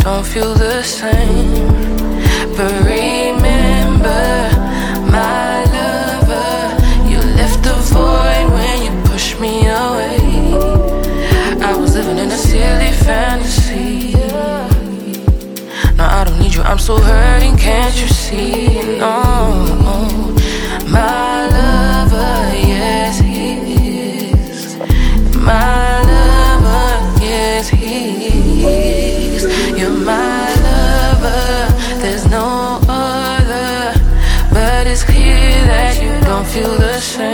don't feel the same. But remember, my lover, you left a void when you pushed me away. I was living in a silly fantasy. No, I don't need you, I'm so hurting, can't you see? No, my lover, yes he is. My lover, yes he is. You're my lover, there's no other. But it's clear that you don't feel the same.